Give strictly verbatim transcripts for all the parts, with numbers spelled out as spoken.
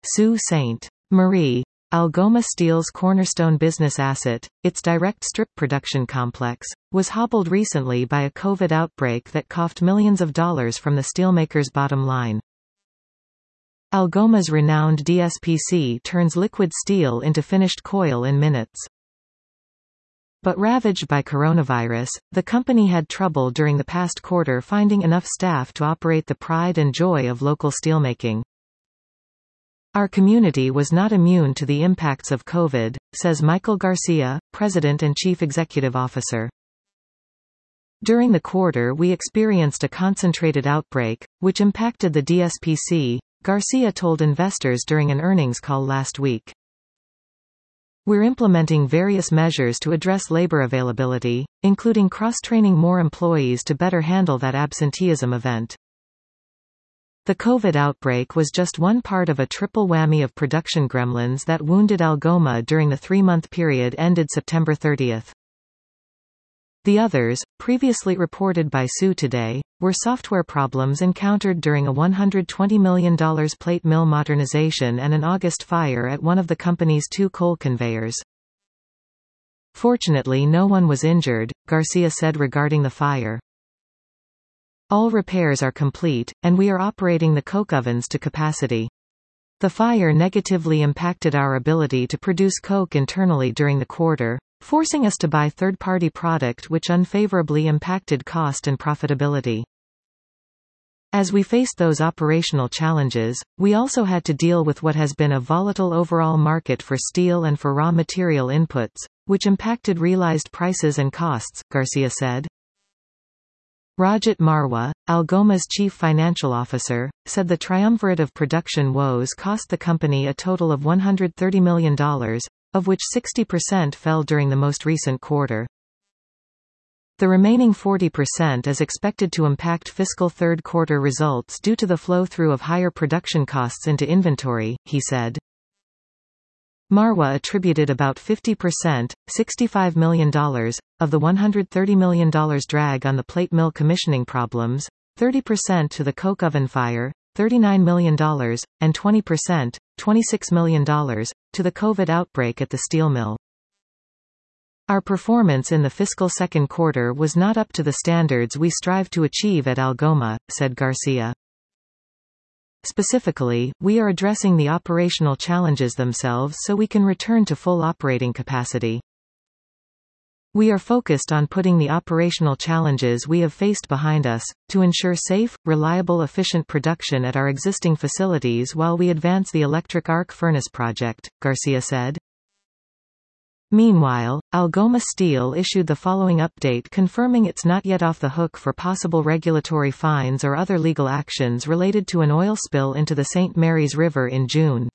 Sault Ste. Marie. Algoma Steel's cornerstone business asset, its direct strip production complex, was hobbled recently by a COVID outbreak that coughed millions of dollars from the steelmaker's bottom line. Algoma's renowned D S P C turns liquid steel into finished coil in minutes. But ravaged by coronavirus, the company had trouble during the past quarter finding enough staff to operate the pride and joy of local steelmaking. Our community was not immune to the impacts of COVID, says Michael Garcia, President and Chief Executive Officer. During the quarter we experienced a concentrated outbreak, which impacted the D S P C, Garcia told investors during an earnings call last week. We're implementing various measures to address labor availability, including cross-training more employees to better handle that absenteeism event. The COVID outbreak was just one part of a triple whammy of production gremlins that wounded Algoma during the three-month period ended September thirtieth. The others, previously reported by Sault Today, were software problems encountered during a one hundred twenty million dollar plate mill modernization and an August fire at one of the company's two coal conveyors. Fortunately, no one was injured, Garcia said regarding the fire. All repairs are complete, and we are operating the coke ovens to capacity. The fire negatively impacted our ability to produce coke internally during the quarter, forcing us to buy third-party product which unfavorably impacted cost and profitability. As we faced those operational challenges, we also had to deal with what has been a volatile overall market for steel and for raw material inputs, which impacted realized prices and costs, Garcia said. Rajat Marwah, Algoma's chief financial officer, said the triumvirate of production woes cost the company a total of one hundred thirty million dollars, of which sixty percent fell during the most recent quarter. The remaining forty percent is expected to impact fiscal third quarter results due to the flow-through of higher production costs into inventory, he said. Marwah attributed about fifty percent, sixty-five million dollars, of the one hundred thirty million dollars drag on the plate mill commissioning problems, thirty percent to the coke oven fire, thirty-nine million dollars, and twenty percent, twenty-six million dollars, to the COVID outbreak at the steel mill. Our performance in the fiscal second quarter was not up to the standards we strive to achieve at Algoma, said Garcia. Specifically, we are addressing the operational challenges themselves so we can return to full operating capacity. We are focused on putting the operational challenges we have faced behind us, to ensure safe, reliable, efficient production at our existing facilities while we advance the electric arc furnace project, Garcia said. Meanwhile, Algoma Steel issued the following update confirming it's not yet off the hook for possible regulatory fines or other legal actions related to an oil spill into the Saint Mary's River in June.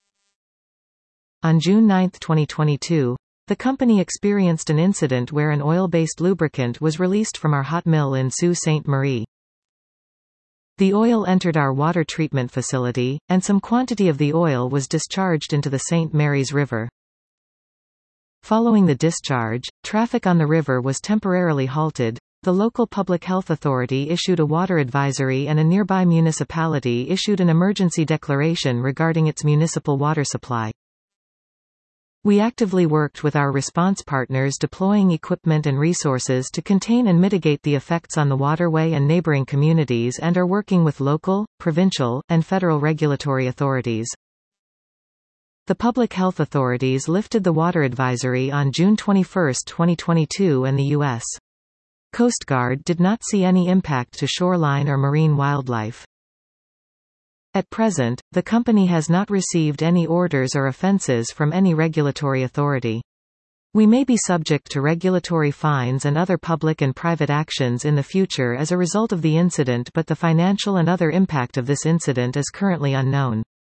On June ninth twenty twenty-two, the company experienced an incident where an oil-based lubricant was released from our hot mill in Sault Ste. Marie. The oil entered our water treatment facility, and some quantity of the oil was discharged into the Saint Mary's River. Following the discharge, traffic on the river was temporarily halted. The local public health authority issued a water advisory and a nearby municipality issued an emergency declaration regarding its municipal water supply. We actively worked with our response partners deploying equipment and resources to contain and mitigate the effects on the waterway and neighboring communities and are working with local, provincial, and federal regulatory authorities. The public health authorities lifted the water advisory on June twenty-first twenty twenty-two and the U S Coast Guard did not see any impact to shoreline or marine wildlife. At present, the company has not received any orders or offenses from any regulatory authority. We may be subject to regulatory fines and other public and private actions in the future as a result of the incident, but the financial and other impact of this incident is currently unknown.